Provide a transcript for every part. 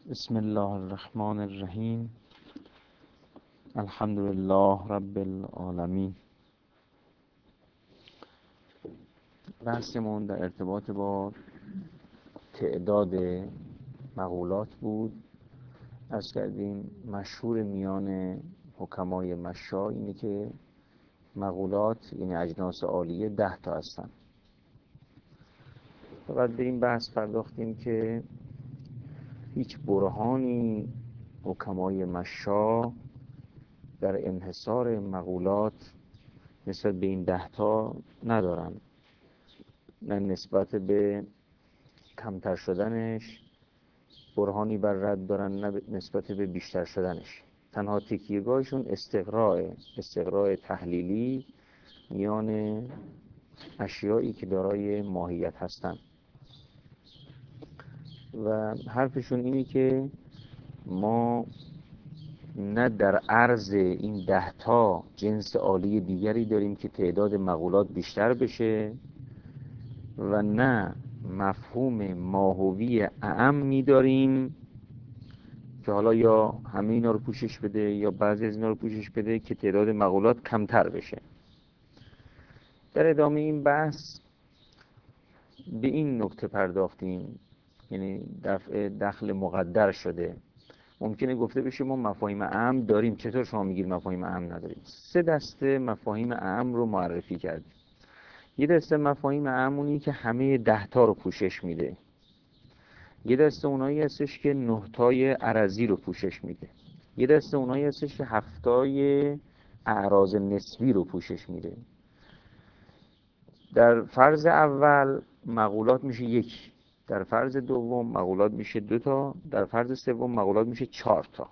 بسم الله الرحمن الرحیم. الحمد لله رب العالمین. بحثمون در ارتباط با تعداد مقولات بود. عرض کردیم مشهور میان حکمای مشا اینه که مقولات یعنی اجناس عالیه 10 تا هستن. بعد به این بحث پرداختیم که هیچ برهانی حکمای مشا در انحصار مقولات نسبت به این 10 تا ندارن، نه نسبت به کمتر شدنش برهانی بر رد دارن، نه نسبت به بیشتر شدنش. تنها تکیهگاهشون استقراء تحلیلی میان اشیایی که دارای ماهیت هستن و حرفشون اینه که ما نه در عرض این 10 تا جنس عالی دیگری داریم که تعداد مقولات بیشتر بشه و نه مفهوم ماهوی اعمی داریم که حالا یا همه اینا رو پوشش بده یا بعضی از اینا رو پوشش بده که تعداد مقولات کمتر بشه. در ادامه این بحث به این نکته پرداختیم، یعنی دخل مقدر شده. ممکنه گفته بشه ما مفاهیم اعم داریم، چطور شما میگید مفاهیم اعم نداریم؟ 3 دسته مفاهیم اعم رو معرفی کردیم. یه دسته مفاهیم اعم اونی که همه 10 تا رو پوشش میده. یه دسته اونایی هستش که 9 تای عرضی رو پوشش میده. یه دسته اونایی هستش که 7 تای اعراض نسبی رو پوشش میده. در فرض اول مقولات میشه 1، در فرض دوم مقولات میشه 2 تا، در فرض سوم مقولات میشه 4 تا.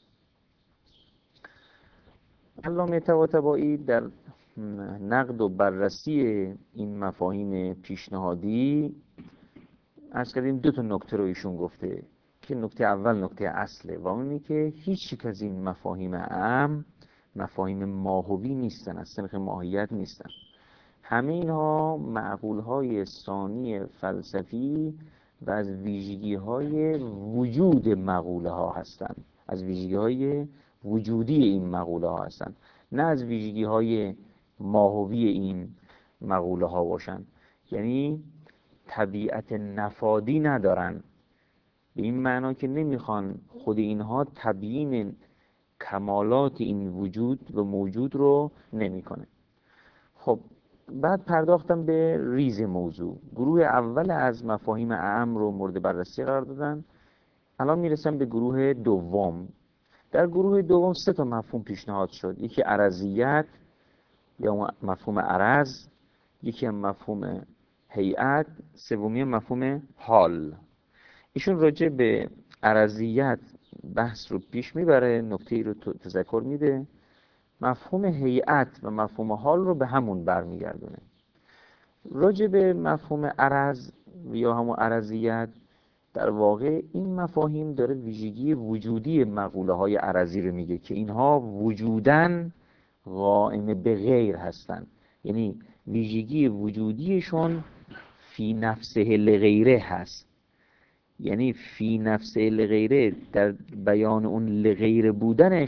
علامه طباطبایی در نقد و بررسی این مفاهیم پیشنهادی عرض کردیم 2 تا نکته رو ایشون گفته که نکته اول نکته اصله و اونی که هیچ یک از این مفاهیم اعم مفاهیم ماهوی نیستن، از سنخ ماهیت نیستن. همه اینها معقولهای ثانی فلسفی و از ویژگی‌های وجود مقوله ها هستند، از ویژگی‌های وجودی این مقوله ها هستند، نه از ویژگی‌های ماهوی این مقوله ها باشند. یعنی طبیعت نفادی ندارن، به این معنا که نمیخوان خود اینها تبیین کمالات این وجود و موجود رو نمیکنه. خب بعد پرداختم به ریز موضوع. گروه اول از مفاهیم اعم رو مورد بررسی قرار دادن. الان میرسم به گروه دوم. در گروه دوم 3 تا مفهوم پیشنهاد شد. یکی عرضیت یا مفهوم عرض، یکی هم مفهوم هیئت، سومی مفهوم حال. ایشون راجع به عرضیت بحث رو پیش میبره، نکته ای رو تذکر میده، مفهوم هیئت و مفهوم حال رو به همون برمیگردونه. راجع به مفهوم عرض یا همون عرضیت، در واقع این مفاهیم داره ویژگی وجودی مقوله های عرضی رو میگه که اینها وجودن قائم به غیر هستن، یعنی ویژگی وجودیشون فی نفسه لغیره هست. یعنی فی نفسه لغیره در بیان اون لغیر بودنش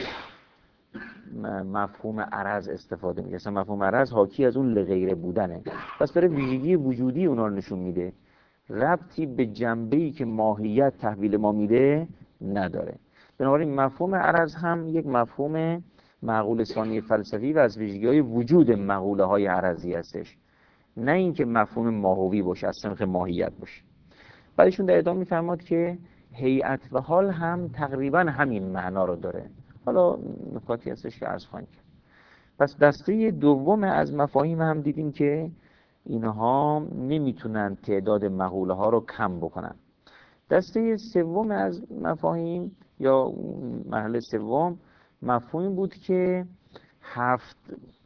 مفهوم عرض استفاده میکنه. مثلا مفهوم عرض حاکی از اون لغیر بودنه، پس داره ویژگی وجودی اونا رو نشون میده، ربطی به جنبه‌ای که ماهیت تحویل ما میده نداره. بنابراین مفهوم عرض هم یک مفهوم معقول ثانی فلسفی و از ویژگی‌های وجود مقوله های عرضی هستش، نه اینکه مفهوم ماهوی باشه، از سنخ ماهیت باشه. بعدشون در ادامه میفرماد که هیئت و حال هم تقریبا همین معنا رو داره. حالا نکاتی هستش که عرض خواهیم کرد. پس دسته دوم از مفاهیم هم دیدیم که اینها نمیتونن تعداد مقوله ها رو کم بکنن. دسته سوم از مفاهیم یا مرحله سوم مفهومی بود که 7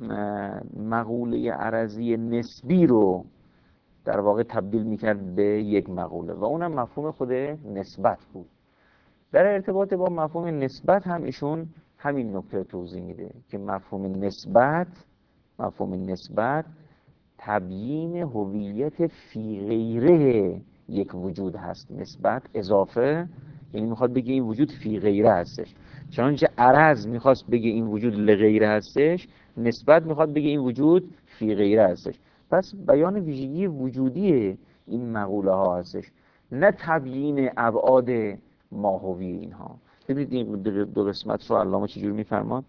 مقوله عرضی نسبی رو در واقع تبدیل میکرد به یک مقوله و اونم مفهوم خود نسبت بود. در ارتباط با مفهوم نسبت هم ایشون همین نکته توضیح میده که مفهوم نسبت تبیین هویت فی غیره یک وجود هست. نسبت اضافه یعنی میخواد بگه این وجود فی غیره هستش. چنانچه عرض میخواست بگه این وجود لغیره هستش، نسبت میخواد بگه این وجود فی غیره هستش. پس بیان ویژگی وجودی این مقوله ها هستش، نه تبیین ابعاد ماهوی اینها. ببینید این دو قسمت رو علامه چجور میفرماد.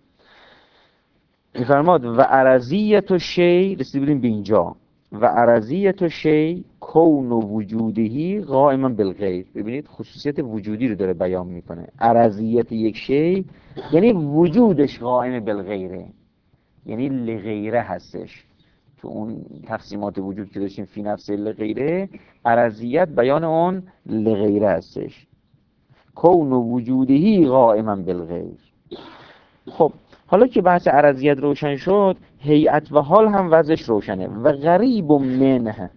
و عرضیت شی، رسید بودیم به اینجا، و عرضیت شی کون و وجودهی قائما بالغیر. ببینید خصوصیت وجودی رو داره بیان میکنه. عرضیت یک شی یعنی وجودش قائم بالغیره، یعنی لغیره هستش. تو اون تقسیمات وجود که داشتیم فی نفس لغیره، عرضیت بیان اون لغیره هستش. کون و وجودهی قائما بالغیر. خب حالا که بحث عرضیت روشن شد، هیئت و حال هم وضعش روشنه. و غریب منه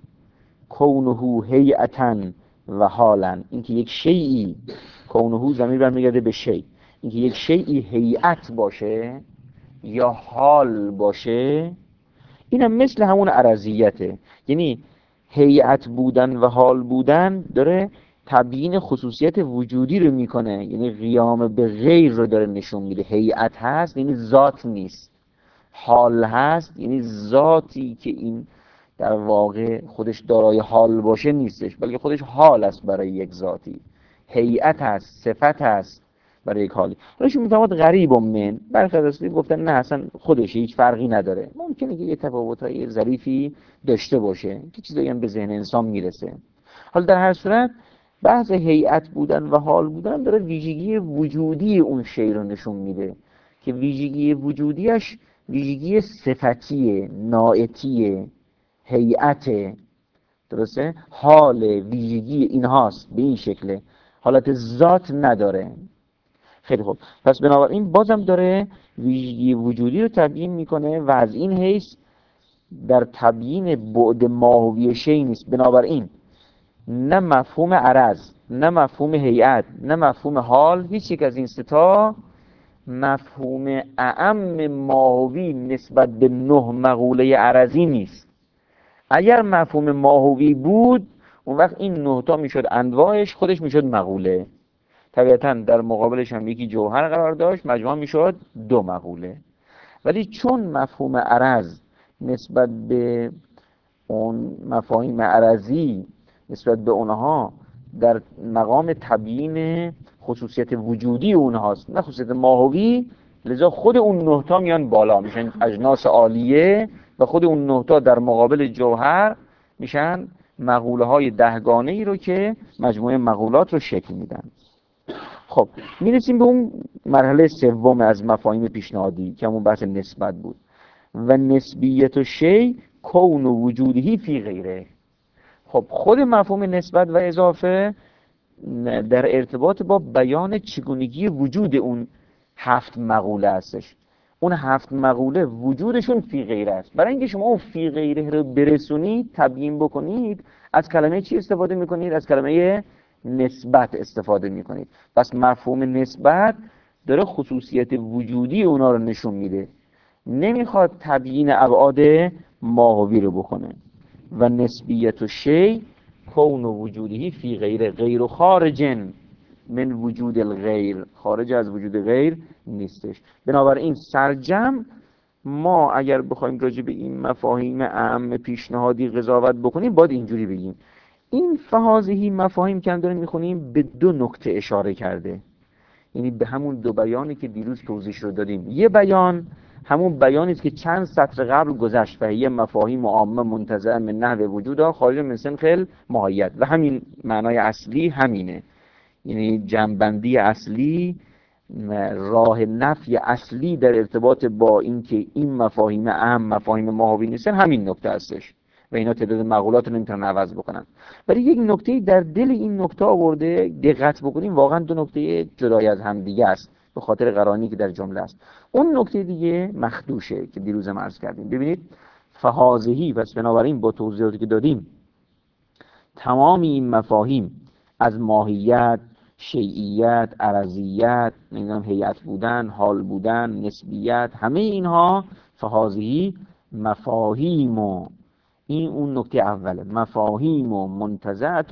کونه هیئتا و حالا، اینکه یک شیئی، کونه ضمیر برمیگرده به شی، اینکه یک شیئی هیئت باشه یا حال باشه، اینم مثل همون عرضیته. یعنی هیئت بودن و حال بودن داره تبیین خصوصیت وجودی رو میکنه، یعنی قیام به غیر رو داره نشون میده. هیئت هست یعنی ذات نیست، حال هست یعنی ذاتی که این در واقع خودش دارای حال باشه نیستش، بلکه خودش حال است برای یک ذاتی. هیئت هست، صفت هست برای یک حالی. حالشون میفهمد غریب من، برخی از اصلی گفتن نه اصلا خودش هیچ فرقی نداره، ممکنه که یه تفاوت‌های ظریفی داشته باشه که چیزایی هم به ذهن انسان میرسه. حالا در هر صورت بحث هیئت بودن و حال بودن داره ویژگی وجودی اون شی رو نشون میده که ویژگی وجودیش ویژگی صفتیه، نائتیه، هیئت، درسته؟ حال، ویژگی اینهاست، به این شکله، حالت ذات نداره. خیلی خوب، پس بنابراین بازم داره ویژگی وجودی رو تبیین میکنه و از این حیث در تبیین بعد ماهوی شی نیست. بنابراین نه مفهوم عرض، نه مفهوم هیئت، نه مفهوم حال، هیچ یک از این ستا مفهوم اعم ماهوی نسبت به 9 مقوله عرضی نیست. اگر مفهوم ماهوی بود، اون وقت این 9 تا میشد انواعش، خودش میشد مقوله. طبیعتاً در مقابلش هم یکی جوهر قرار داشت، مجموع میشد 2 مقوله. ولی چون مفهوم عرض نسبت به اون مفاهیم عرضی، نسبت به اونها در مقام تبیین خصوصیت وجودی اونهاست نه خصوصیت ماهوی، لذا خود اون 9 تا میان بالا، میشن اجناس عالیه و خود اون 9 تا در مقابل جوهر میشن مقوله های 10 گانه ای رو که مجموعه مقولات رو شکل میدن. خب میرسیم به اون مرحله سوم از مفاهیم پیشنهادی که همون بحث نسبت بود. و نسبیت و شی کون و وجودی فی غیره. خب خود مفهوم نسبت و اضافه در ارتباط با بیان چگونگی وجود اون 7 مقوله هستش. اون 7 مقوله وجودشون فی غیره است. برای اینکه شما اون فی غیره رو برسونید، تبیین بکنید، از کلمه چی استفاده میکنید؟ از کلمه نسبت استفاده میکنید. پس مفهوم نسبت داره خصوصیت وجودی اونا رو نشون میده، نمیخواد تبیین ابعاد ماهوی رو بکنه. و نسبیت و شی کون و وجودی فی غیره، غیر و خارجن من وجود الغیر، خارج از وجود غیر نیستش. بنابراین سرجم ما اگر بخوایم راجع به این مفاهیم اعم پیشنهادی قضاوت بکنیم، باید اینجوری بگیم این فهازهی مفاهیم که هم داریم میخونیم به 2 نکته اشاره کرده، یعنی به همون 2 بیانی که دیروز توضیح رو دادیم. یه بیان همون بیانی است که چند سطر قبل گذشت، فهیه مفاهیم عامه منتزعه من نحو وجودها خارج من سنخ ماهیت، و همین معنای اصلی همینه، یعنی جنبندی اصلی، راه نفی اصلی در ارتباط با اینکه این مفاهیم اهم مفاهیم ماهوی نیستن همین نکته هستش و اینا تعداد مقولات رو نمیتونن عوض بکنن. ولی یک نکته در دل این نکته آورده، دقت بکنیم واقعا 2 نکته جدای از هم دیگه است به خاطر قرائنی که در جمله است. اون نکته دیگه مخدوشه که دیروز هم عرض کردیم. ببینید فهازهی، پس بنابراین با توضیحاتی که دادیم تمام این مفاهیم از ماهیت، شیعیت، عرضیت، نمیدونم هیئت بودن، حال بودن، نسبیت، همه اینها فهازهی مفاهیم، و این اون نکته اوله، مفاهیم و منتزعتون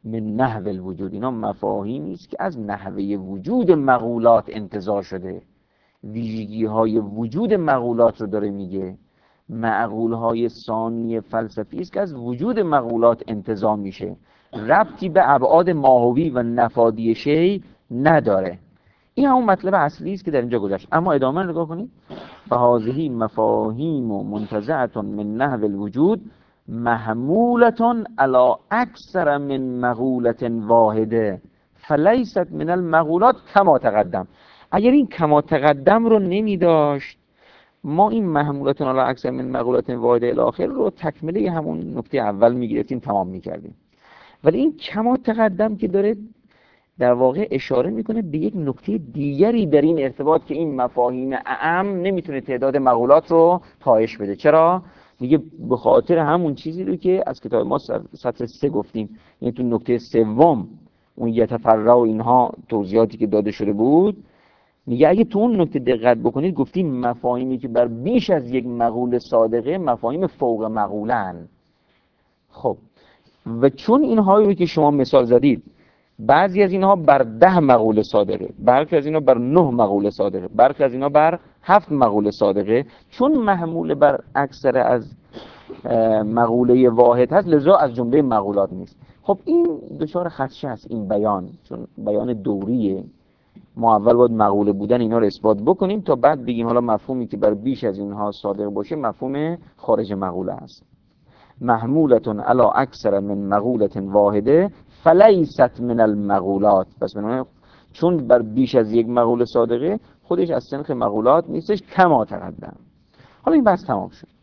من نحو الوجود، اینا مفاهیمی است که از نحوه وجود مقولات انتزاع شده، ویژگی های وجود مقولات رو داره میگه. معقول های ثانی فلسفی است که از وجود مقولات انتزاع میشه، ربطی به ابعاد ماهوی و نفادی شی نداره. این همون مطلب اصلی است که در اینجا گذشت. اما ادامه نگاه کنید. فهذه مفاهیم و منتزعة من نحو الوجود محمولة على اکثر من مقولة واحده فلیست من المقولات کما تقدم. اگر این کما تقدم رو نمی داشت، ما این محمولة على اکثر من مقولة واحده الاخر رو تکمله همون نکته اول می گرفتیم، تمام می کردیم. ولی این کما تقدم که داره در واقع اشاره میکنه به یک نکته دیگری در این ارتباط که این مفاهیم اعم نمیتونه تعداد مقولات رو کاهش بده. چرا؟ میگه به خاطر همون چیزی رو که از کتاب ما سطر 3 گفتیم، یعنی تو نکته سوم اون یتفرع و اینها توضیحاتی که داده شده بود، میگه اگه تو اون نکته دقت بکنید گفتیم مفاهیمی که بر بیش از یک مقوله صادقه مفاهیم فوق مقولن. خب و چون اینهایی رو که شما مثال زدید بعضی از اینها بر 10 مقوله صادقه، برخی از اینها بر 9 مقوله صادقه، برخی از اینها بر 7 مقوله صادقه، چون محمول بر اکثر از مقوله واحد هست لذا از جمله مقولات نیست. خب این دچار خدشه است این بیان، چون بیان دوریه. ما اول باید مقوله بودن اینا رو اثبات بکنیم تا بعد بگیم حالا مفهومی که بر بیش از اینها صادق باشه مفهوم خارج مقوله است. محمولتون علی اکثر من مقولت واحده فلیست من المقولات. پس بنابراین چون بر بیش از یک مقوله صادقه خودش از سنخ مقولات نیستش کما تقدم. حالا این بحث تمام شد.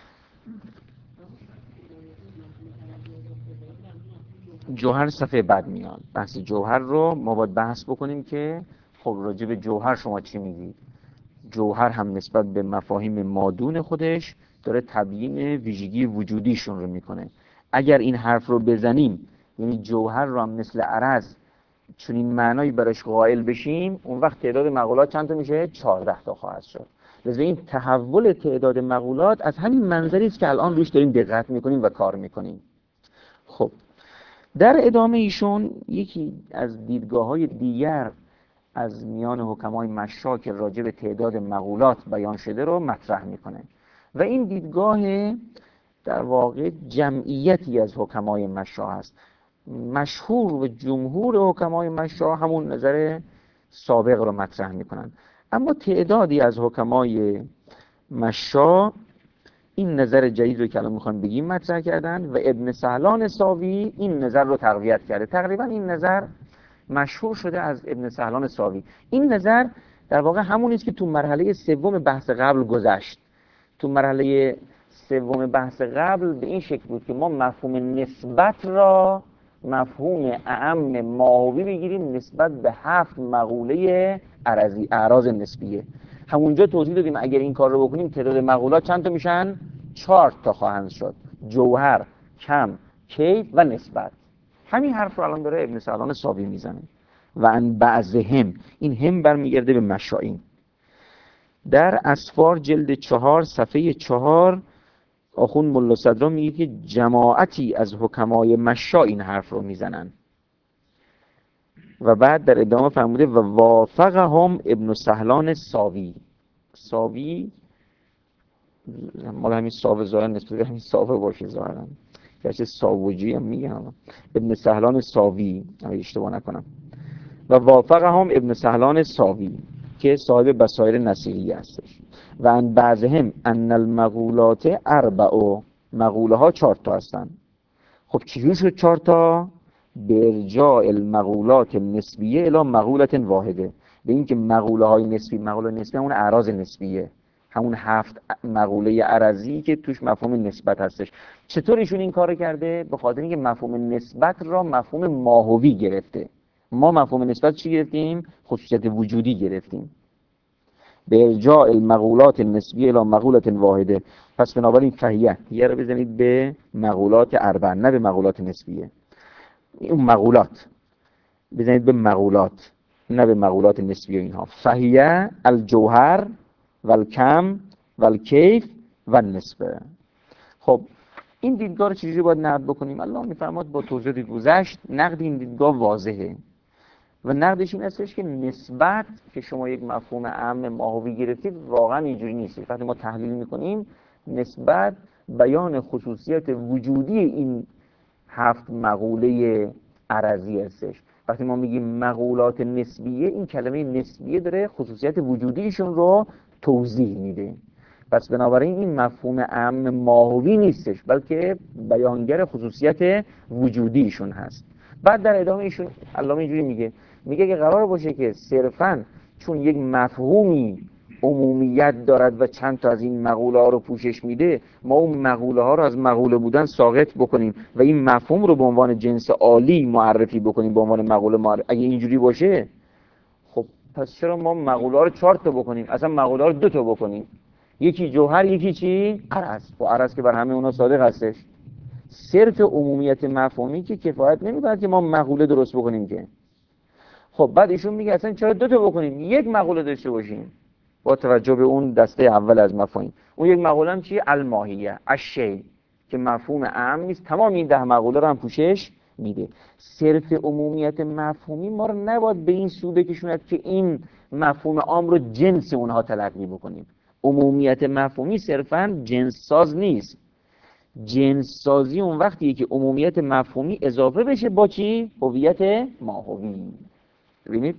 جوهر صفحه بعد میاد. بحث جوهر رو ما باید بحث بکنیم که خب راجع به جوهر شما چی میگید؟ جوهر هم نسبت به مفاهیم مادون خودش داره تبیین ویژگی وجودیشون رو میکنه. اگر این حرف رو بزنیم، یعنی جوهر رو هم مثل عرض چون این معنایی براش قائل بشیم، اون وقت تعداد مقولات چند تا میشه؟ 14 تا خواهد شد. لذا این تحول تعداد مقولات از همین منظری است که الان روش داریم دقت میکنیم و کار میکنیم. خب در ادامه ایشون یکی از دیدگاه‌های دیگر از میان حکمای مشا که راجع به تعداد مقولات بیان شده رو مطرح میکنه و این دیدگاه در واقع جمعیتی از حکمای مشا هست. مشهور و جمهور حکمای مشا همون نظر سابق رو مطرح میکنن، اما تعدادی از حکمای مشا این نظر جدید رو که الان میخوام بگیم مطرح کردن و ابن سهلان ساوی این نظر رو تقویت کرده. تقریبا این نظر مشهور شده از ابن سهلان ساوی. این نظر در واقع همون است که تو مرحله سوم بحث قبل گذشت. تو مرحله سوم بحث قبل به این شکل بود که ما مفهوم نسبت را مفهوم اعم ماهوی بگیریم نسبت به 7 مقوله عرضی، اعراض نسبیه. همونجا توضیح دادیم اگر این کار رو بکنیم تعداد مقولات چند تا میشن؟ 4 تا خواهند شد: جوهر، کم، کیف و نسبت. همین حرف رو الان داره ابن سهلان ساوی میزنه. و ان بعضهم، این هم برمیگرده به مشائین. در اسفار جلد 4 صفحه 4 آخوند ملا صدرا میگه که جماعتی از حکمای مشا این حرف رو میزنن و بعد در ادامه فرموده و وافقهم ابن سهلان ساوی. ساوی مال همین ساوه ظاهر نسبت به همین ساوه باشه ظاهرا، گرچه ساوجی هم میگم. ابن سهلان ساوی اگه اشتباه نکنم. و وافقهم ابن سهلان ساوی که صاحب بصائر نصیریه هستش. و ان بعضهم ان المقولات اربع، مقوله ها 4 تا هستن. خب چجور شد 4 تا؟ برجاء المقولات النسبیه الی مقوله واحده. به این که مقوله های نسبی، مقوله نسبی همون اعراض نسبیه، همون 7 مقوله عرضی که توش مفهوم نسبت هستش. چطور ایشون این کارو کرده؟ به خاطر اینکه مفهوم نسبت را مفهوم ماهوی گرفته. ما مفهوم نسبت چی گرفتیم؟ خصوصیت وجودی گرفتیم. برجاء المقولات النسبیه الی مقوله واحده. پس بنابراین فهیه یه رو بزنید به مقولات اربع، نه به مقولات نسبیه. اون مقولات بزنید به مقولات نه به مقولات نسبیه. اینها فهیه الجوهر والکم والکیف والنسبه. خب این دیدگاه رو چجوری باید نقد بکنیم؟ الله میفرماد با توضیح گذشت نقد این دیدگاه واضحه و نقدش این هستش که نسبت که شما یک مفهوم عام ماهوی گرفتید واقعا اینجوری نیست. وقتی ما تحلیل میکنیم نسبت بیان خصوصیت وجودی این 7 مقوله عرضی هستش. وقتی ما میگیم مقولات نسبیه، این کلمه نسبیه داره خصوصیت وجودیشون رو توضیح میده. پس بنابراین این مفهوم عام ماهوی نیستش، بلکه بیانگر خصوصیت وجودیشون هست. بعد در ادامه ایشون علامه اینجوری میگه که قرار باشه که صرفاً چون یک مفهومی عمومیت دارد و چند تا از این مقوله ها رو پوشش میده، ما اون مقوله ها رو از مقوله بودن ساقط بکنیم و این مفهوم رو به عنوان جنس عالی معرفی بکنیم، به عنوان مقوله معرفی. اگه اینجوری باشه خب پس چرا ما مقوله ها رو 4 تا بکنیم؟ اصلا مقوله ها رو 2 تا بکنیم، یکی جوهر یکی چی؟ عرض. و عرض که بر همه اونا صادق هستش. صرف عمومیت مفهومی که کفایت نمی‌کنه که ما مقوله درست بکنیم که. خب بعد ایشون میگه اصلا چرا 2 تا بکنیم، یک مقوله داشته باشیم با توجه به اون دسته اول از مفاهیم. اون یک مقوله هم چیه؟ الماهیه، الشیء، که مفهوم عام نیست، تمام این 10 مقوله رو هم پوشش میده. صرف عمومیت مفهومی ما رو نباید به این سو بکشوند که این مفهوم عام رو جنس اونها تلقی بکنیم. عمومیت مفهومی صرفاً جنس ساز نیست. جنس سازی اون وقتیه که عمومیت مفهومی اضافه بشه با چی؟ هویت ماهوی. ببینید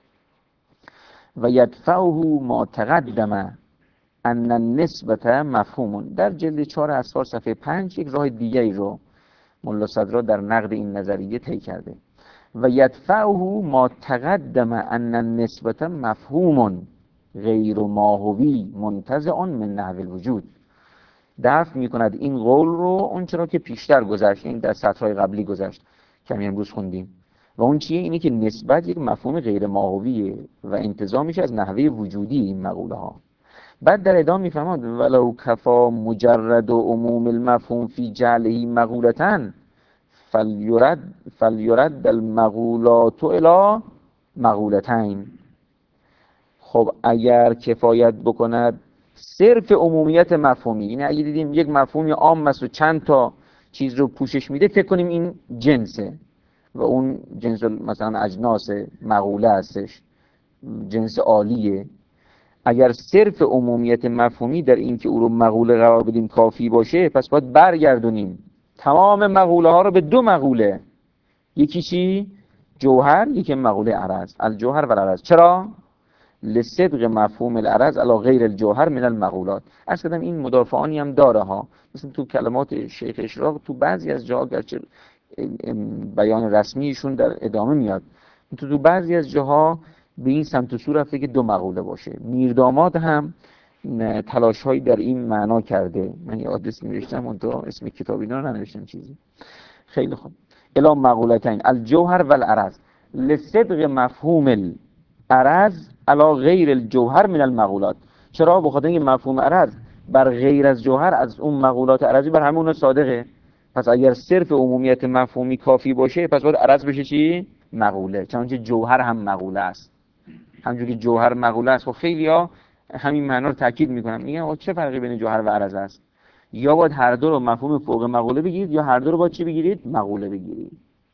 و یدفعه ما تقدم ان النسبت مفهوم. در جلد 4 اسفار صفحه 5 یک راه دیگری رو ملا صدرا در نقد این نظریه طی کرده. و یدفعه ما تقدم ان النسبت مفهوم غیر ماهوی منتزع من نحو الوجود. دفع میکند این قول رو اون چرا که پیشتر گذشت، این در سطرهای قبلی گذشت کمی امروز خوندیم. و اون چیه؟ اینه که نسبت یک مفهوم غیر ماهویه و انتزاع میشه از نحوه وجودی این مقوله ها. بعد در ادامه میفرماد ولو کفا مجرد و عموم المفهوم فی جعله مقولتن فلیرد المقولات الی مقولتین. خب اگر کفایت بکند صرف عمومیت مفهومی، یعنی اگه دیدیم یک مفهومی عام است و چند تا چیز رو پوشش میده، فکر کنیم این جنسه و اون جنس مثلا اجناس مقوله هستش، جنس عالیه. اگر صرف عمومیت مفهومی در این که او رو مقوله قرار بدیم کافی باشه، پس باید برگردونیم تمام مقوله ها رو به 2 مقوله. یکی چی؟ جوهر، یکی مقوله عرض. الجوهر و العرض. چرا؟ لصدق مفهوم العرض علی غیر الجوهر من المقولات. عرض کردم این مدافعانی هم داره ها، مثلا تو کلمات شیخ اشراق تو بعضی از جاها گرچه بیان رسمیشون در ادامه میاد، تو بعضی از جاها به این سمت و سو رفته که 2 مقوله باشه. میرداماد هم تلاش هایی در این معنا کرده. من یه آدرس نوشتم اون تو اسم کتابی رو ننوشتم چیزی. خیلی خوب. الی مقولتین الجوهر و العرض لصدق مفهوم العرض علی غیر الجوهر من المقولات. چرا؟ بخاطر اینکه مفهوم عرض بر غیر از جوهر از اون مقولات عرضی بر همون صادقه. پس اگر صرف عمومیت مفهومی کافی باشه، پس باید عرض بشه چی؟ مقوله. چنانچه جوهر هم مقوله است. همونجوری جوهر مقوله است. خب خیلی‌ها همین معنا رو تاکید میکنن، میگن چه فرقی بین جوهر و عرض است؟ یا باید هر دو رو مفهوم فوق مقوله بگیرید، یا هر دو رو باید چی بگیرید؟ مقوله بگیرید.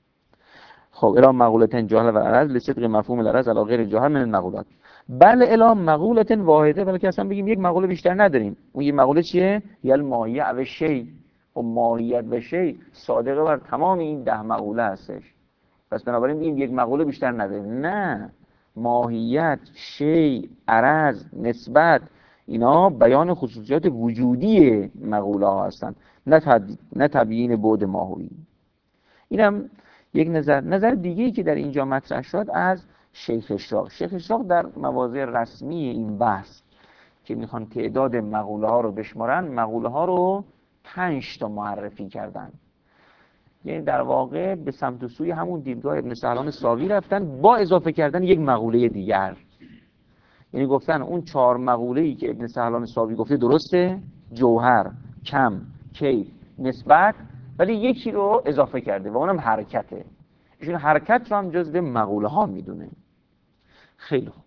خب الی مقولتین جوهر و عرض لصدق مفهوم العرض علی غیر الجوهر من المقولات. بل الی مقولتین واحده، بلکه اصلا بگیم یک مقوله بیشتر نداریم. اون یک مقوله چیه؟ یا الماهیه و شیء. و ماهیت و شیء صادقه بر تمام این 10 مقوله هستش. پس بنابراین بگیم یک مقوله بیشتر نداریم. نه، ماهیت، شیء، عرض، نسبت، اینا بیان خصوصیات وجودی مقوله ها هستند، نه تبیین بعد ماهوی. اینم یک نظر دیگه‌ای که در اینجا مطرح شد از شیخ اشراق. شیخ اشراق در مواضع رسمی این بحث که میخوان تعداد مقوله ها رو بشمارن، مقوله ها رو 5 تا معرفی کردن. یعنی در واقع به سمت و سوی همون دیدگاه ابن سهلان ساوی رفتن با اضافه کردن یک مقوله دیگر. یعنی گفتن اون 4 مقوله‌ای که ابن سهلان ساوی گفته درسته، جوهر، کم، کیف، نسبت، ولی یکی رو اضافه کرده و اونم حرکته. ایشون حرکت رو هم جزو مقوله ها میدونه. خیلی خوب.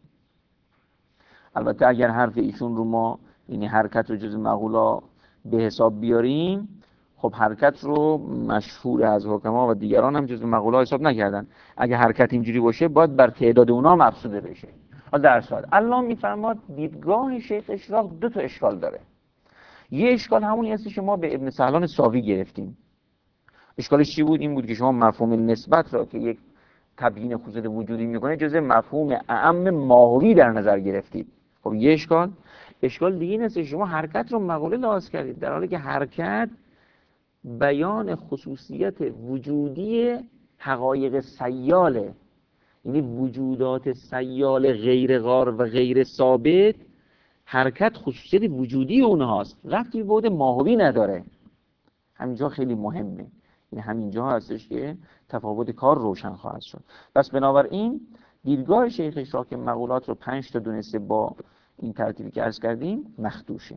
البته اگر حرف ایشون رو ما، یعنی حرکت رو جزو مقوله به حساب بیاریم، خب حرکت رو مشهور از حکما و دیگران هم جزو مقوله حساب نکردن. اگه حرکت اینجوری باشه باید بر تعداد اونا مقصوده بشه. در صورت الله میفرماد دیدگاه شیخ اشراق دو تا اشکال داره. یه اشکال همونی هست که ما به ابن سهلان ساوی گرفتیم. اشکالش چی بود؟ این بود که شما مفهوم نسبت را که یک تبیین خصوصیت وجودی میکنه جزء مفهوم اعم ماهوی در نظر گرفتید. خب یه اشکال دیگه این است که شما حرکت رو مقوله لحاظ کردید، در حالی که حرکت بیان خصوصیت وجودی حقایق سیاله، یعنی وجودات سیال غیر غار و غیر ثابت. حرکت خصوصیت وجودی اونهاست، ربطی به بعد ماهوی نداره. همینجا خیلی مهمه، این همینجا هستش که تفاوت کار روشن خواهد شد. پس بنابراین دیدگاه شیخ اشراق که مقولات رو 5 تا دونسته با این ترتیبی که عرض کردیم مخدوشه.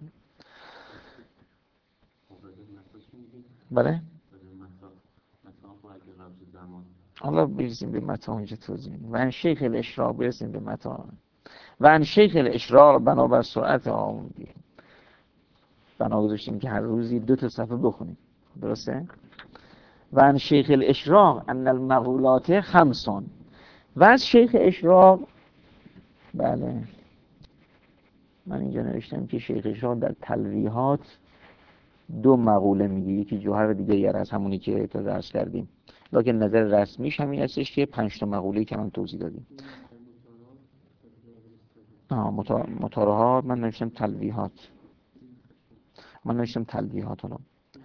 بله؟ حالا برسیم به متاع اینجا توضیح میدیم. و ان شیخ الاشراق برسیم به متاع. و ان شیخ الاشراق بنابر سرعت آمودی بنا گذاشتیم که هر روزی 2 تا صفحه بخونیم، درسته؟ و ان شیخ الاشراق ان المقولات 5. و از شیخ اشراق، بله من اینجا نوشتم که شیخ اشراق در تلویحات 2 مقوله میگه، یکی جوهر و دیگه از همونی که تا درس کردیم، لکن نظر رسمیش همین هستش که 5 تا مقوله که من توضیح دادیم. مطارحات من نوشتم تلویحات، حالا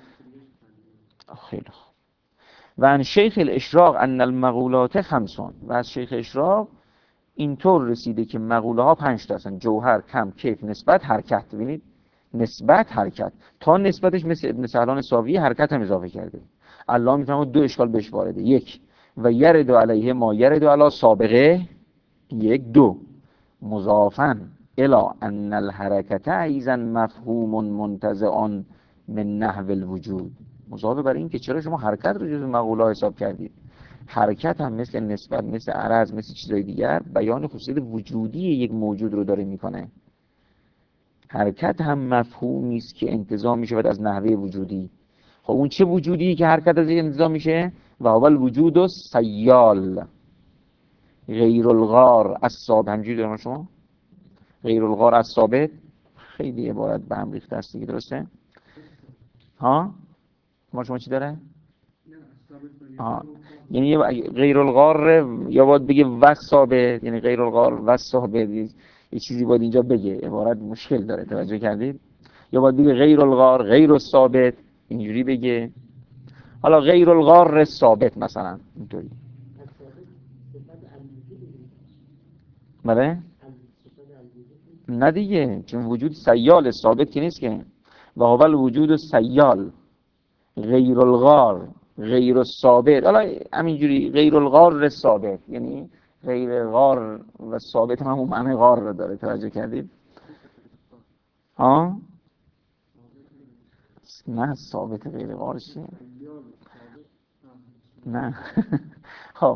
خیلی خوب. و ان شیخ الاشراق ان المقولات 5. و از شیخ اشراق اینطور رسیده که مقوله ها 5 تا هستن: جوهر، کم، کیف، نسبت، حرکت. ببینید نسبت، حرکت، تا نسبتش مثل ابن سهلان ساوی حرکت هم اضافه کرده. الله میفهمه 2 اشکال بهش وارده. 1 و یرد علیه ما یرد علی سابقه 1 2 مضافا الی ان الحرکت ایضا مفهوم منتزع من نحو الوجود. مضافه بر این که چرا شما حرکت رو جزو مقوله حساب کردید. حرکت هم مثل نسبت، مثل عرض، مثل چیزهای دیگر بیان خصوصیت وجودی یک موجود رو داره میکنه. حرکت هم مفهومی است که انتزاع میشود از نحوه وجودی. خب اون چه وجودی که حرکت از این انتزاع میشه؟ و اول وجود و سیال غیر الغار از ثابت. همجوری دارم شما غیر الغار از ثابت خیلی عبارت به هم ریخته است دیگه، درسته؟ ها شما چی داره؟ یعنی غیر الغار یا باید بگه و ثابت، یعنی غیر الغار و ثابت، یه چیزی باید اینجا بگه، عبارت مشکل داره، توجه کردید؟ یا باید بگه غیر الغار غیر الثابت، اینجوری بگه. حالا غیر الغار ثابت مثلا اینطوری. بله؟ نه دیگه، چون وجود سیال ثابت که نیست که. و اول وجود سیال غیر الغار غیر الثابت. حالا همینجوری غیر الغار ثابت، یعنی غیر غار و ثابت هم اون معنی غار رو داره، توجه کردید؟ ها؟ نه ثابت غیر غار چیه؟ نه خب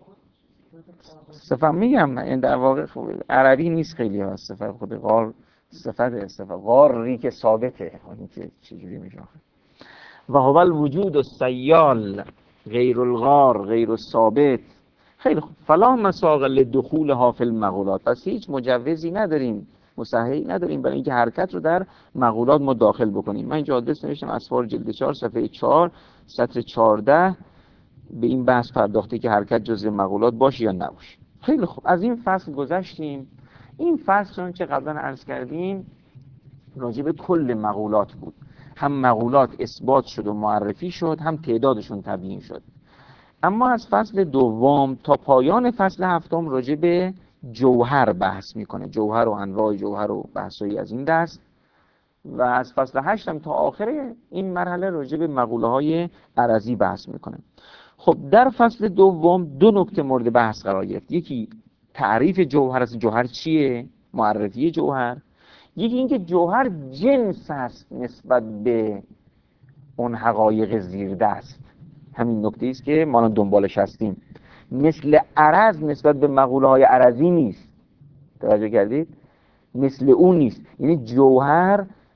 صفت میگم، این در واقع عربی نیست خیلی ها. صفت خود غار صفت غاری که ثابته، این که چجوری میشه؟ و هو الوجود السیال غیر الغار غیر الثابت. خیلی خوب. فلا مساق لدخولها فی المقولات. پس هیچ مجوزی نداریم، مسهلی نداریم برای اینکه حرکت رو در مقولات ما داخل بکنیم. من اینجا آدرس نوشتم اسفار جلد 4 صفحه 4 سطر 14 به این بحث پرداخته که حرکت جزء مقولات باشه یا نباشه. خیلی خوب. از این فصل گذشتیم. این فصل چون که قبلا عرض کردیم راجع به کل مقولات بود. هم مقولات اثبات شد و معرفی شد، هم تعدادشون تبیین شد. اما از فصل دوم تا پایان فصل هفتم راجع به جوهر بحث میکنه، جوهر و انواع جوهر و بحثایی از این دست. و از فصل 8 هم تا آخر این مرحله راجع به مقوله های عرضی بحث میکنه. خب در فصل دوم 2 نکته مورد بحث قرار گرفت. یکی تعریف جوهر است، جوهر چیه؟ معرفی جوهر. یکی اینکه جوهر جنس است نسبت به اون حقایق زیر دست. همین نکته است که ما دنبالش هستیم. مثل عرض نسبت به مقوله های عرضی نیست، توجه کردید؟ مثل اون نیست. یعنی جوهر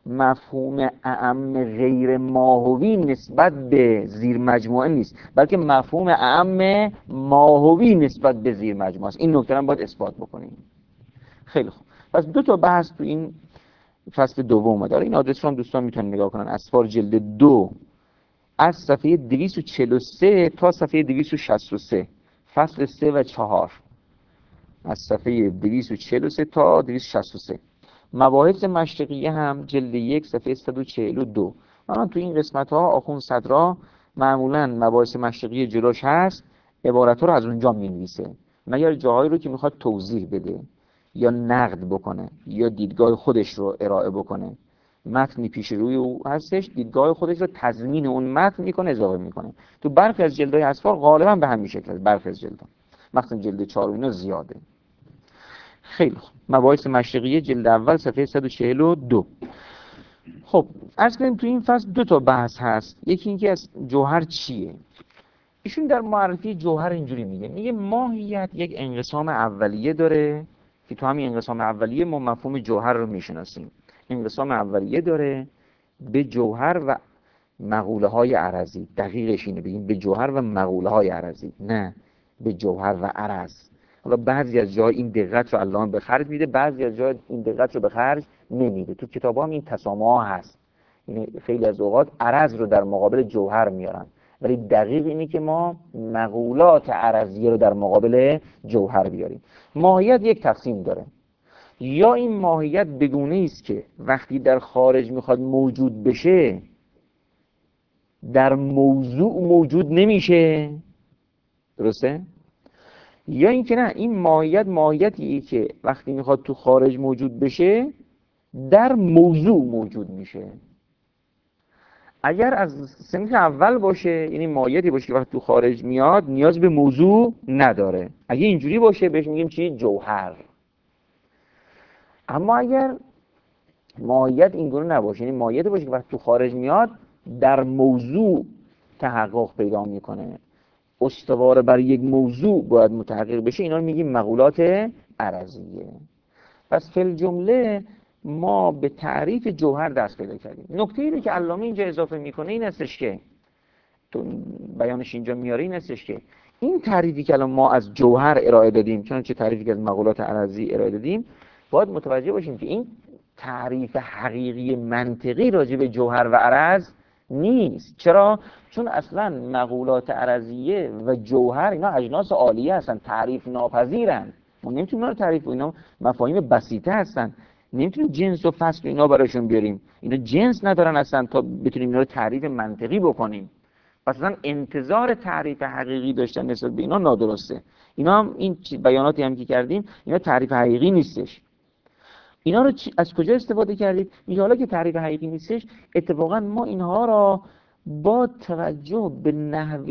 مفهوم اعم غیر ماهوی نسبت به زیر مجموعه نیست، بلکه مفهوم اعم ماهوی نسبت به زیر مجموعه است. این نکته هم باید اثبات بکنیم. خیلی خوب، پس دو تا بحث تو این فصل دوم داره. این آدرس رو هم دوستان میتونن نگاه کنن. اسفار جلد 2 از صفحه 243 تا صفحه 263، فصل 3 و 4، از صفحه 243 تا 263. مباحث مشرقیه هم جلد 1 صفحه 142. من تو این قسمت ها آخوند صدرا معمولا مباحث مشرقیه جلوش هست، عبارت ها رو از اونجا می‌نویسه، مگر جاهایی رو که میخواد توضیح بده یا نقد بکنه یا دیدگاه خودش رو ارائه بکنه، متنی پیش روی او هستش، دیدگاه خودش رو تضمین اون متن میکنه، اضافه میکنه. تو برخی از جلدهای اسفار غالبا به همین شکل، برخی از جلدها مثلا جلد 4 اینا زیاده. خیلی خوب، مباحث مشرقیه جلد اول صفحه 142. خب عرض کنیم تو این فصل دو تا بحث هست. یکی اینکه از جوهر چیه. ایشون در معرفی جوهر اینجوری میگه ماهیت یک انقسام اولیه داره که تو همین انقسام اولیه ما مفهوم جوهر رو میشناسیم. انقسام اولیه داره به جوهر و مقوله های عرضی. دقیقش اینه بگیم به جوهر و مقوله های عرضی، نه به جوهر و عرض. حالا بعضی از جاها این دقت رو علامه به خرج میده، بعضی از جاها این دقت رو به خرج نمیده. تو کتابا هم این تسامح هست، یعنی خیلی از اوقات عرض رو در مقابل جوهر میارن، ولی دقیق اینه که ما مقولات عرضیه رو در مقابل جوهر بیاریم. ماهیت یک تقسیم داره، یا این ماهیت بگونه است که وقتی در خارج میخواد موجود بشه در موضوع موجود نمیشه، درسته؟ یا اینکه نه، این ماهیت ماهیتیه که وقتی میخواد تو خارج موجود بشه در موضوع موجود میشه. اگر از صنف اول باشه، یعنی ماهیتی باشه که وقتی تو خارج میاد نیاز به موضوع نداره، اگه اینجوری باشه بهش میگیم چی؟ جوهر. اما اگر ماهیت اینگونه نباشه، یعنی ماهیتی باشه که وقتی تو خارج میاد در موضوع تحقق پیدا میکنه، استوار بر یک موضوع باید متحقق بشه، اینا رو میگیم مقولات عرضیه. پس فی الجمله ما به تعریف جوهر دست پیدا کردیم. نکته ای که علامه اینجا اضافه میکنه این هستش که تو بیانش اینجا میاره این هستش که این تعریفی که الان ما از جوهر ارائه دادیم، چنانچه تعریفی که از مقولات عرضی ارائه دادیم، باید متوجه باشیم که این تعریف حقیقی منطقی راجع به جوهر و عرض نیست. چرا؟ چون اصلا مقولات عرضیه و جوهر اینا اجناس عالیه هستن، تعریف ناپذیرن. ما نمیتونیم اینا رو تعریف کنیم، اینا مفاهیم بسیطه هستن، نمیتونیم جنس و فصل و اینا براشون بیاریم، اینا جنس ندارن اصلا تا بتونیم اینا رو تعریف منطقی بکنیم. پس اصلا انتظار تعریف حقیقی داشتن نسبت به اینا نادرسته. اینا هم این بیاناتی هم که کردیم اینا تعریف حقیقی نیستش. اینا رو از کجا استفاده کردید؟ میگه حالا که تعریف حقیقی نیستش، اتفاقا ما اینها را با توجه به نحوه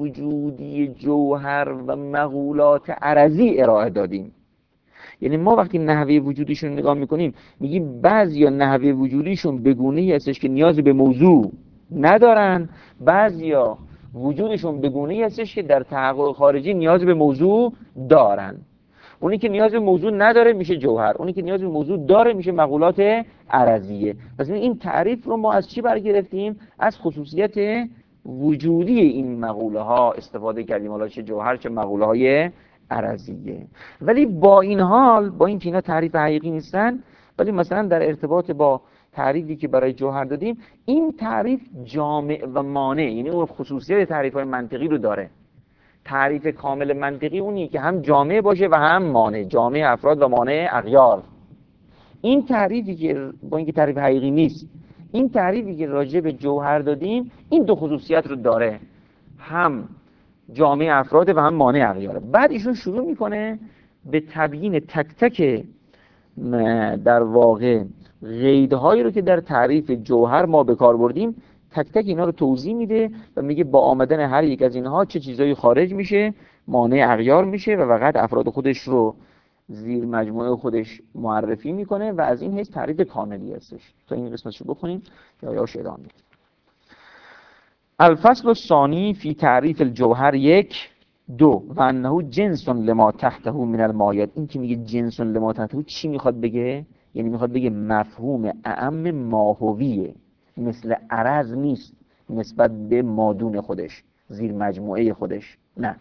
وجودی جوهر و مقولات عرضی ارائه دادیم. یعنی ما وقتی نحوه وجودیشون نگاه میکنیم میگیم بعضیا نحوه وجودیشون به گونه‌ای هستش که نیاز به موضوع ندارن، بعضیا وجودشون به گونه‌ای هستش که در تحقق خارجی نیاز به موضوع دارن. اونی که نیاز به موضوع نداره میشه جوهر، اونی که نیاز به موضوع داره میشه مقولات عرضیه. پس این تعریف رو ما از چی برگرفتیم؟ از خصوصیت وجودی این مقوله ها استفاده کردیم، حالا چه جوهر چه مقوله های عرضیه. ولی با این حال، با این که اینا تعریف حقیقی نیستن، ولی مثلا در ارتباط با تعریفی که برای جوهر دادیم، این تعریف جامع و مانع، یعنی اون خصوصیت تعریف های منطقی رو داره. تعریف کامل منطقی اونی که هم جامع باشه و هم مانع، جامع افراد و مانع اغیار. این تعریفی که با اینکه تعریف حقیقی نیست، این تعریفی که راجع به جوهر دادیم این دو خصوصیت رو داره، هم جامع افراد و هم مانع اغیاره. بعد ایشون شروع میکنه به تبیین تک تک در واقع قیدهایی رو که در تعریف جوهر ما به کار بردیم، تک تک اینا رو توضیح میده و میگه با آمدن هر یک از اینها چه چیزایی خارج میشه، مانع اغیار میشه و فقط افراد خودش رو زیر مجموعه خودش معرفی میکنه و از این حیث تعریف کاملی هستش. تا این قسمتشو بخونیم یا یاش ادامه میدیم. الفصل الثانی فی تعریف الجوهر 1 2 و انه جنس لما تحته من المایات. این که میگه جنس لما تحته چی میخواد بگه؟ یعنی میخواد بگه مفهوم اعم ماهویه، مثل عرض نیست نسبت به مادون خودش، زیر مجموعه خودش، نه.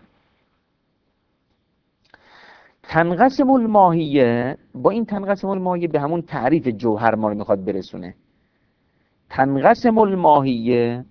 تنقسم الماهیه، با این تنقسم الماهیه به همون تعریف جوهر ما رو میخواد برسونه. تنقسم الماهیه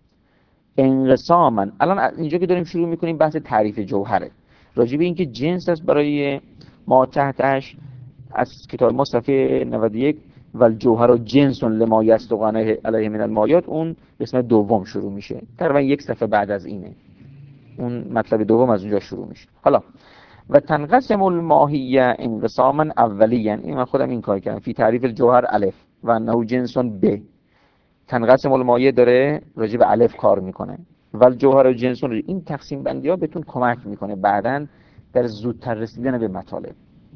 انقساما، الان اینجا که داریم شروع میکنیم بحث تعریف جوهره، راجع به اینکه جنس است برای ما تحتش، از کتاب ما صفحه 91 و الجوهر جنس لما یصدق علیه من المایات، اون قسمت دوم شروع میشه، تقریبا یک صفحه بعد از اینه، اون مطلب دوم از اونجا شروع میشه. حالا و تنقسم الماهیه انقساما اولیاً، این من خودم این کار کردم، فی تعریف الجوهر الف و انه جنس ب. تنقسم الماهیه داره راجع به الف کار میکنه و الجوهر جنس، این تقسیم بندی ها بهتون کمک میکنه بعداً در زودتر رسیدن به مطالب.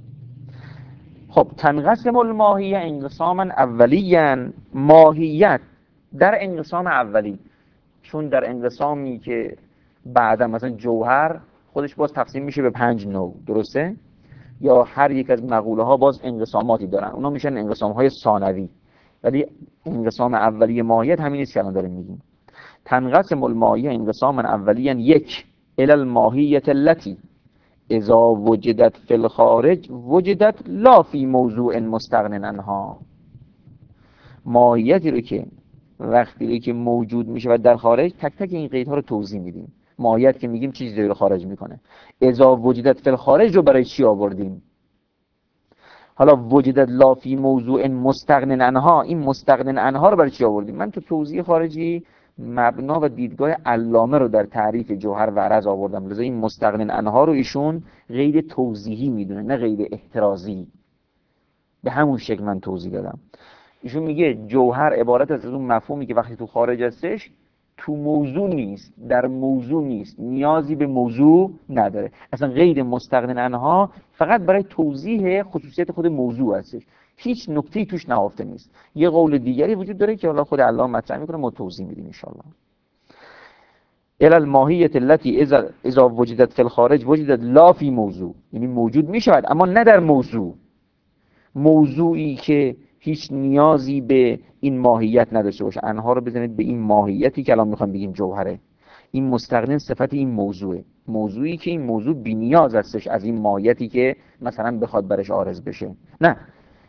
خب تنقسم الماهیه انقساما اولیاً، ماهیت در انقسام اولی، چون در انقسامی که بعدا مثلا جوهر خودش باز تقسیم میشه به 5 نوع، درسته؟ یا هر یک از مقوله ها باز انقساماتی دارن، اونا میشن انقسام های ثانوی، ولی انقسام اولی ماهیت همین است که الان داریم میگیم. تنقسم الماهیه انقساما اولیاً یک الی الماهیه التي اذا وجدت فی الخارج وجدت لا فی موضوع مستغن عنها. ماهیتی رو که وقتی که موجود میشه و در خارج، تک تک این قیدها رو توضیح میدیم. ماهیت که میگیم چیزی رو خارج میکنه، اذا وجدت فی الخارج رو برای چی آوردیم؟ حالا وجدت لا فی موضوع مستغن عنها، این مستغن عنها رو برای چی آوردیم؟ من تو توضیح خارجی مبنا و دیدگاه علامه رو در تعریف جوهر و عرض آوردم، لذا این مستغن عنها رو ایشون غیر توضیحی میدونه نه غیر احترازی، به همون شکل من توضیح دادم. ایشون میگه جوهر عبارت از اون مفهومی که وقتی تو خارج هستش تو موضوع نیست، در موضوع نیست، نیازی به موضوع نداره، اصلا غیر مستغن عنها، فقط برای توضیح خصوصیت خود موضوع هستش، هیچ نکته‌ای توش نهفته نیست. یه قول دیگری وجود داره که حالا خود علامه مطرح میکنه، ما توضیح میدیم ان شاء الله. الی الماهیه التي اذا وجدت فی الخارج وجدت لا فی موضوع، یعنی موجود میشود اما نه در موضوع، موضوعی که هیچ نیازی به این ماهیت نداشته باشه. انها رو بزنید به این ماهیتی که الان میخوام بگیم جوهره، این مستغنی صفت این موضوعه، موضوعی که این موضوع بی نیاز هستش از این ماهیتی که مثلا بخواد برش عارض بشه، نه.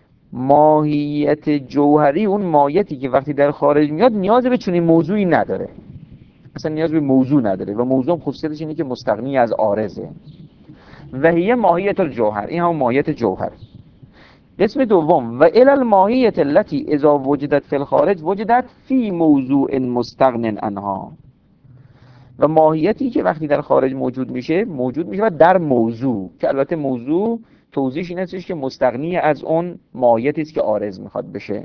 ماهیت جوهری اون ماهیتی که وقتی در خارج میاد نیاز به چنین موضوعی نداره، اصلا نیاز به موضوع نداره و موضوع خصوصیتش اینه که مستغنی از عارضه. و هی ماهیت الجوهر، این هم ماهیت جوهر. قسم دوم و الی الماهیه التي اذا وجدت فی الخارج وجدت فی موضوع مستغن عنها، و ماهیتی که وقتی در خارج موجود میشه و در موضوع، که البته موضوع توضیحش این هستش که مستغنی از اون ماهیتی است که عارض میخواد بشه.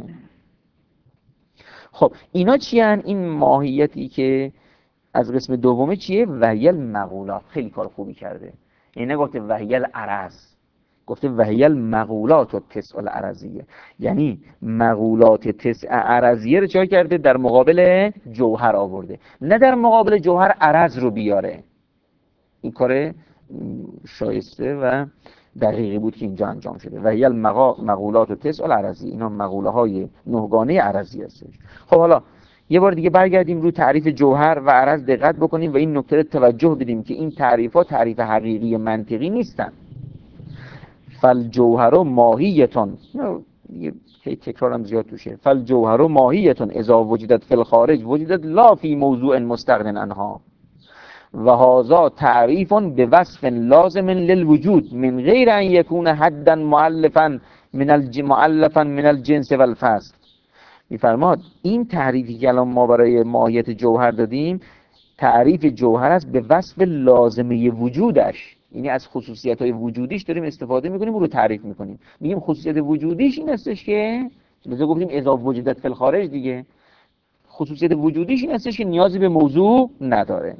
خب اینا چی هن؟ این ماهیتی که از قسم دومه چیه؟ وهی المقولات. خیلی کار خوبی کرده، یعنی نگفته وهی العرض، گفته وهی المقولات و تسع العرضیه، یعنی مقولات تسع عرضیه رو چای کرده در مقابل جوهر آورده، نه در مقابل جوهر عرض رو بیاره. این کار شایسته و دقیقی بود که اینجا انجام شده. وهی المقولات و تسع العرضیه، اینا مقوله های نهگانه عرضی هستش. خب حالا یه بار دیگه برگردیم رو تعریف جوهر و عرض دقت بکنیم و این نکته رو توجه بدیم که این تعریف ها تعریف حقیقی منطقی نیستن. فالجوهر ماهیتون، هی تکرارم زیاد توشه، فالجوهر ماهیتون اذا وجدت فی الخارج وجدت لا فی موضوع مستغن عنها و هذا تعریف بوصف لازم للوجود من غیر ان یکون حدا مؤلفا من الجنس والفصل. میفرماد این تعریفی که الان ما برای ماهیت جوهر دادیم تعریف جوهر است به وصف لازمه وجودش، یعنی از خصوصیت‌های وجودیش داریم استفاده می‌کنیم و رو تعریف می‌کنیم. میگیم خصوصیت وجودیش این هستش که لذا گفتیم اذا وجدت فی الخارج دیگه، خصوصیت وجودیش این هستش که نیازی به موضوع نداره.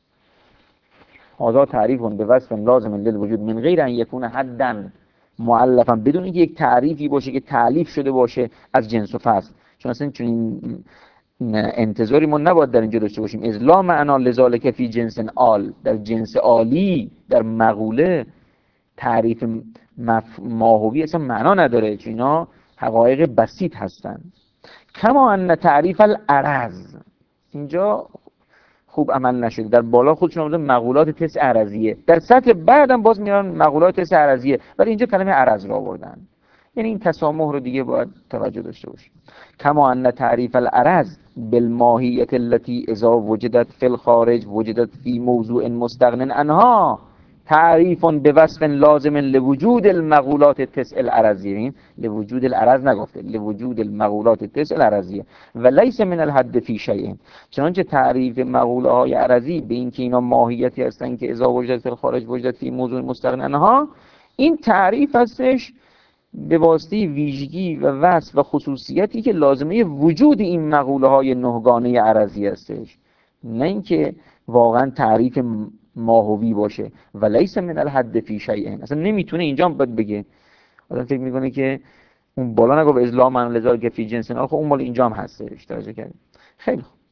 هذا تعریف به وصف لازم للوجود من غیر ان یکون حدا مؤلفا، بدون اینکه یک تعریفی باشه که تألیف شده باشه از جنس و فصل، چون اصلا چون انتظاری ما نباید در اینجا داشته باشیم. از لا معنا لذالک فی جنس آل، در جنس عالی در مقوله تعریف ماهوی اصلا معنا نداره، چون اینا حقایق بسیط هستند. کما ان تعریف العرض، اینجا خوب عمل نشده، در بالا خودشون آمده مقولات تسع عرضیه، در سطح بعدم باز میارن مقولات تسع عرضیه، ولی اینجا کلمه عرض را آوردن. یعنی این تسامح رو دیگه باید توجه داشته باشیم. کما ان تعریف العرض بالماهیت التي اذا وجدت فی الخارج وجدت فی موضوع مستغن عنها تعریف به وصف لازم لوجود المقولات التسع العرضیه. لوجود العرض نگفته، لوجود المقولات التسع العرضیه و لیس من الحد فی شیء. چنانچه تعریف مقوله های عرضی به این که اینا ماهیتی هستن که اذا وجدت فی الخارج وجدت فی موضوع مستغن عنها، این تعریف هستش به واسطه ویژگی و وصف و خصوصیتی که لازمه وجود این مقوله های نهگانه عرضی هستش، نه اینکه واقعا تعریف ماهوی باشه. و لیس من الحد فی شیء، اصلا نمیتونه اینجا هم بگه. آدم فکر میکنه که اون بالا نگفت از لا من لذا که فی جنس، خب اون بالا اینجا هم هستش. توجه کردید؟ خیلی خوب.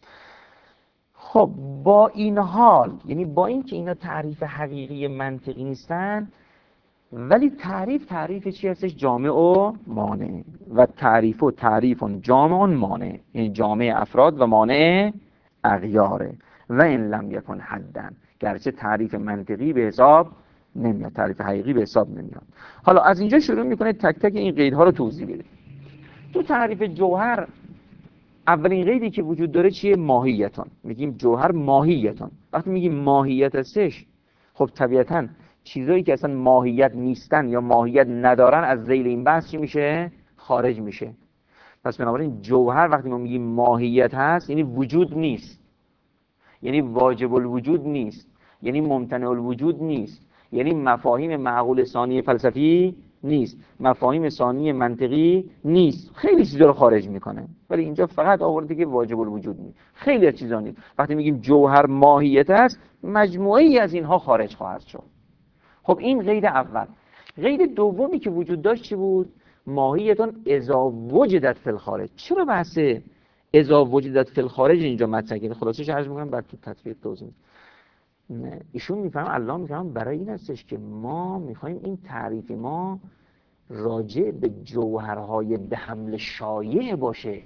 خب با این حال، یعنی با این که اینا تعریف حقیقی منطقی نیستن، ولی تعریف چی هستش؟ جامع و مانع. و تعریف جامع و مانع، یعنی جامع افراد و مانع اغیاره. و این لم یکن حدن، گرچه تعریف منطقی به حساب نمیاد، تعریف حقیقی به حساب نمیاد. حالا از اینجا شروع میکنه تک تک این قیدها رو توضیح بده. تو تعریف جوهر اولین قیدی که وجود داره چیه؟ ماهیتان. میگیم جوهر ماهیتان. وقتی میگیم ماهیت هستش، خب طبیعتاً چیزایی که اصلا ماهیت نیستن یا ماهیت ندارن از ذیل این بحث چی میشه؟ خارج میشه. پس بنابراین جوهر وقتی ما میگیم ماهیت هست، یعنی وجود نیست، یعنی واجب الوجود نیست، یعنی ممتنع الوجود نیست، یعنی مفاهیم معقول ثانی فلسفی نیست، مفاهیم ثانی منطقی نیست، خیلی چیزا رو خارج میکنه. ولی اینجا فقط آورده که واجب الوجود نیست، خیلی از چیزا نیست. وقتی میگیم جوهر ماهیت است، مجموعه ای از اینها خارج خواهد شد. خب این قید اول. قید دومی که وجود داشت چی بود؟ ماهیتون اذا وجدت فی الخارج. چرا بحث اذا وجدت فی الخارج اینجا مطرح کردن؟ خلاصش عرض می‌کنم بعد تو تطبیق توضیح. ایشون میفهم، الله میفهم، برای این هستش که ما میخوایم این تعریف ما راجع به جوهرهای به حمل شایع باشه،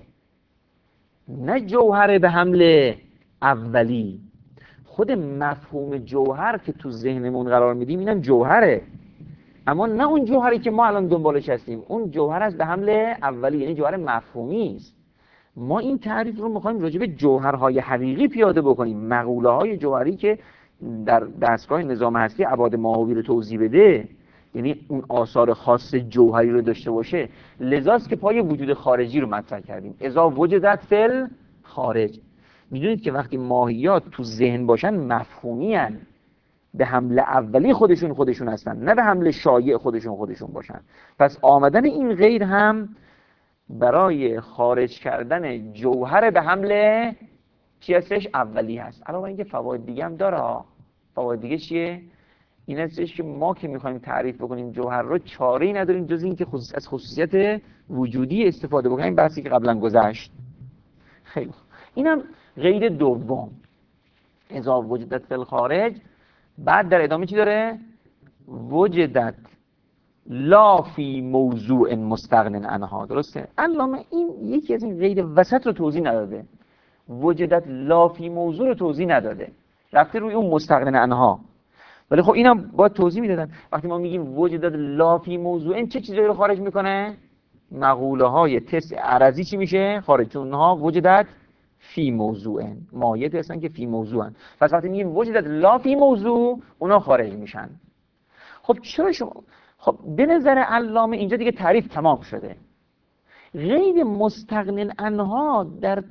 نه جوهر به حمل اولی. خود مفهوم جوهر که تو ذهنمون قرار میدیم اینم جوهره، اما نه اون جوهری که ما الان دنبالش هستیم. اون جوهر از به حمل اولی، یعنی جوهر مفهومی است. ما این تعریف رو میخوایم راجع به جوهرهای حقیقی پیاده بکنیم، مقوله های جوهری که در دستگاه نظام هستی ابعاد ماهوی رو توضیح بده، یعنی اون آثار خاص جوهری رو داشته باشه. لذاست که پای وجود خارجی رو مطرح کردیم، اذا وجدت فی خارج. میدونید که وقتی ماهیات تو ذهن باشن مفهومی هن، به حمل اولی خودشون هستن، نه به حمل شایع خودشون باشن. پس آمدن این غیر هم برای خارج کردن جوهر به حمل چی هستش؟ اولی هست. علاوه اینکه فواید دیگه هم داره. فواید دیگه چیه؟ این هستش که ما که میخوایم تعریف بکنیم جوهر رو، چاره‌ای نداریم جز این که از خصوصیت وجودی استفاده بکنیم، بحثی که قبلا گذشت. خیلی اینم قید دوم، اذا وجدت فی الخارج. بعد در ادامه چی داره؟ وجدت لا فی موضوع مستغن عنها. درسته؟ علامه این یکی از این قید وسط رو توضیح نداده، وجدت لا فی موضوع رو توضیح نداده، رفته روی اون مستغن عنها. ولی خب اینم باید توضیح میدادن. وقتی ما میگیم وجدت لا فی موضوع، این چه چیزایی رو خارج میکنه؟ مقوله های تسع عرضی چی میشه؟ خارج. چون اونها وجدت فی موضوع، ماهیت هستن که فی موضوع هن. پس وقتی میگیم وجدت لا فی موضوع، اونا خارج میشن. خب چرا شما؟ خب به نظر علامه اینجا دیگه تعریف تمام شده. غیر مستغن عنها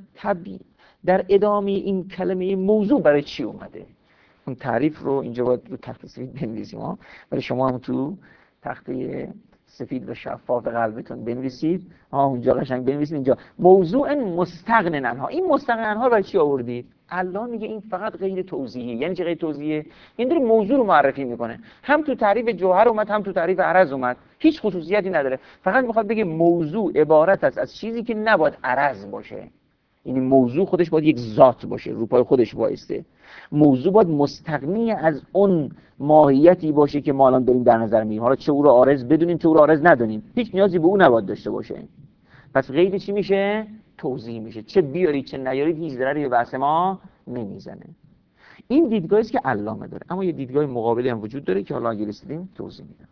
در ادامه این کلمه موضوع برای چی اومده؟ اون تعریف رو اینجا باید رو تخت سفید بنویسیم، ولی شما هم تو تخته سفید و شفاف قلبتون بنویسید. اونجا قشنگ بنویسید اینجا موضوع مستغن عنها. این مستغن عنها برای چی آوردید؟ الله میگه این فقط غیر توضیحی. یعنی چه غیر توضیحی؟ این داره موضوع رو معرفی میکنه. هم تو تعریف جوهر اومد، هم تو تعریف عرض اومد، هیچ خصوصیتی نداره. فقط میخواد بگه موضوع عبارت است از چیزی که نباید عرض باشه. یعنی موضوع خودش باید یک ذات باشه، رو پای خودش وایسته. موضوع باید مستغنی از اون ماهیتی باشه که ما الان داریم در نظر میگیریم. حالا چه او رو عارض بدونیم چه او رو عارض ندونیم، هیچ نیازی به او نباید داشته باشه. پس قید چی میشه؟ توضیح میشه. چه بیارید چه نیارید هیچ ضرری به بحث ما نمیزنه. این دیدگاهی است که علامه داره، اما یه دیدگاه مقابلی هم وجود داره که حالا اگه رسیدیم توضیح میدم.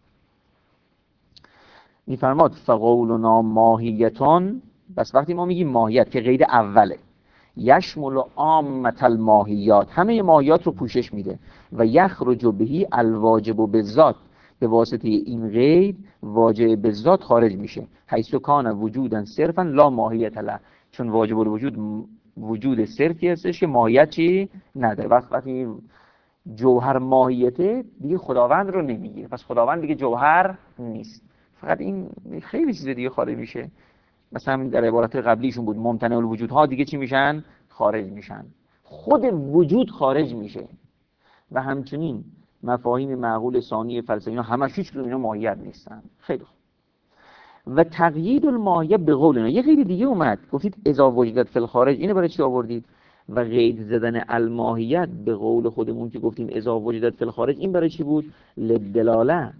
میفرماد فقولنا ماهیتون، بس وقتی ما میگیم ماهیت که قید اوله، یشمل عامة الماهیات، همه ماهیات رو پوشش میده، و یخرج بهی الواجب بالذات، به واسطه این قید واجب بالذات خارج میشه، حیث کان وجودا صرفا لا ماهیت له، چون واجب الوجود وجود صرفی هستش که ماهیت چی نداره. وقتی جوهر ماهیته دیگه خداوند رو نمیگیره، پس خداوند دیگه جوهر نیست، فقط این خیلی چیز دیگه خارج میشه. مثلا در عبارت قبلیشون بود ممتنع الوجودها دیگه چی میشن؟ خارج میشن، خود وجود خارج میشه. و همچنین مفاهیم معقول ثانی فلسفی اینا همش هیچ کدوم اینا ماهیت نیستن. خیلی خوب. و تقیید الماهیت به قول اینا یه قید دیگه اومد، گفتید اذا وجدت فی الخارج، اینو برای چی آوردید؟ و قید زدن الماهیت به قول خودمون که گفتیم اذا وجدت فی الخارج، این برای چی بود؟ للدلاله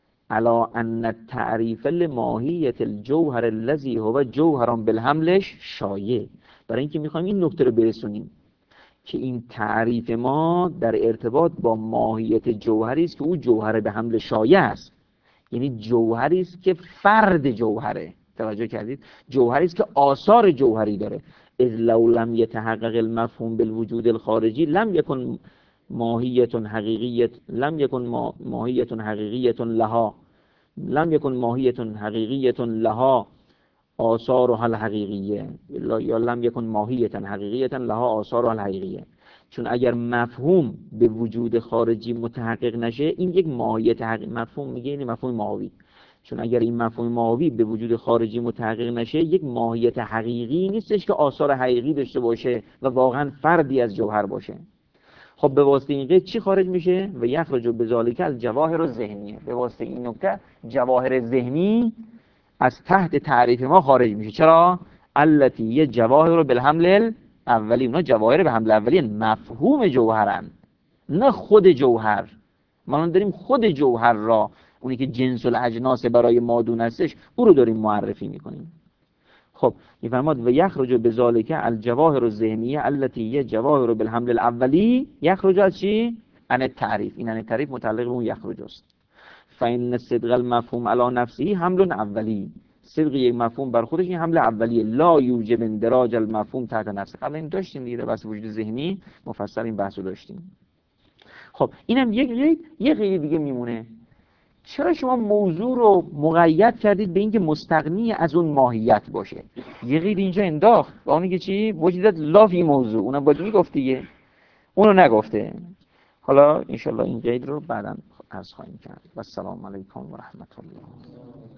علی ان التعریف لماهیت الجوهر الذی هو جوهر بالحملش شایع، برای اینکه میخوایم این نکته رو برسونیم که این تعریف ما در ارتباط با ماهیت جوهری است که او جوهر به حمل شایع است، یعنی جوهری است که فرد جوهره. توجه کردید؟ جوهری است که آثار جوهری داره. اذ لو لم يتحقق المفهوم بالوجود الخارجی لم يكن ماهیت حقیقیت، لم يكن ماهیت حقیقیت لها، لم يكن ماهیت حقیقیت لها آثارها الحقیقیه، یا لم يكن ماهیت حقیقیت لها آثارها الحقیقیه. چون اگر مفهوم به وجود خارجی متحقق نشه، این یک ماهیت مفهوم میگه، این مفهوم ماهوی، چون اگر این مفهوم ماهوی به وجود خارجی متحقق نشه، یک ماهیت حقیقی نیستش که آثار حقیقی داشته باشه و واقعا فردی از جوهر باشه. خب به واسطه این قید چی خارج میشه؟ و یخرج بذالک الجواهر الذهنیه، به واسطه این نکته جواهر ذهنی از تحت تعریف ما خارج میشه. چرا؟ التی یه جواهر بالحمل اولی، اونا جواهر به حمل اولی مفهوم جوهرن، نه خود جوهر. ما داریم خود جوهر را، اونی که جنس الاجناس برای مادون هستش، او رو داریم معرفی میکنیم. خب میفرماد و یخرج بذالک الجواهر الذهنیه التی یه جواهر بالحمل الاولی، یخرج از چی؟ عن التعریف. این عن التعریف متعلق به اون یخرج است. فإن صدق المفهوم علی نفسه حمل اولی، صدق یک مفهوم بر خودش این حمل اولیه، لا یوجب اندراج المفهوم تحت نفسه. قبلا این داشتیم دیگه، بحث وجود ذهنی مفصل این بحثو داشتیم. خب اینم یک قید. یه قید دیگه میمونه، چرا شما موضوع رو مقید کردید به اینکه مستغنی از اون ماهیت باشه؟ یه قید اینجا انداخت و اون که چی؟ وجودت لافی موضوع، اونم باید میگفت دیگه، اونو نگفته. حالا انشالله این قید رو بعداً عرض خواهیم کرد. و السلام علیکم و رحمت الله.